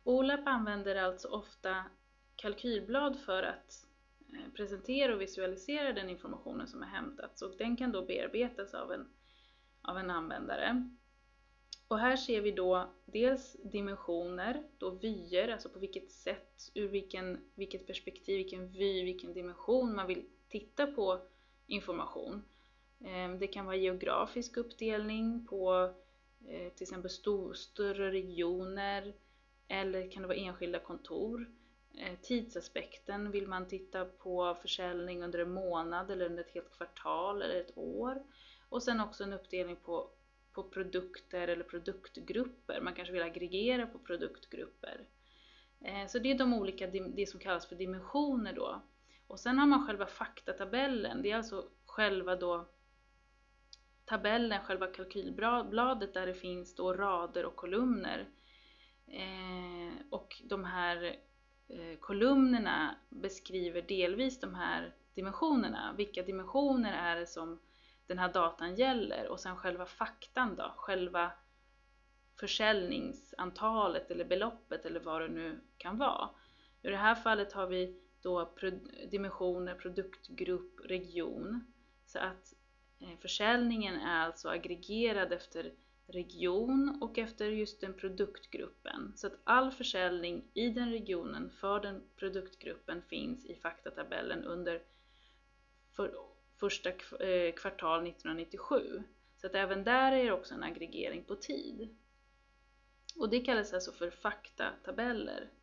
OLAP använder alltså ofta kalkylblad för att presentera och visualisera den informationen som är hämtats, och den kan då bearbetas av en användare. Och här ser vi då dels dimensioner, då vyer, alltså på vilket sätt, ur vilket perspektiv, vilken vy, vilken dimension man vill titta på information. Det kan vara geografisk uppdelning på till exempel större regioner, eller kan det vara enskilda kontor. Tidsaspekten, vill man titta på försäljning under en månad eller under ett helt kvartal eller ett år. Och sen också en uppdelning på produkter eller produktgrupper. Man kanske vill aggregera på produktgrupper. Så det är de olika, det som kallas för dimensioner då. Och sen har man själva faktatabellen. Det är alltså själva då tabellen, själva kalkylbladet, där det finns då rader och kolumner. Och de här kolumnerna beskriver delvis de här dimensionerna. Vilka dimensioner är det som den här datan gäller, och sen själva faktan då, själva försäljningsantalet eller beloppet eller vad det nu kan vara. I det här fallet har vi då dimensioner, produktgrupp, region, så att försäljningen är alltså aggregerad efter region och efter just den produktgruppen. Så att all försäljning i den regionen för den produktgruppen finns i faktatabellen under första kvartal 1997. Så att även där är det också en aggregering på tid. Och det kallas alltså för faktatabeller.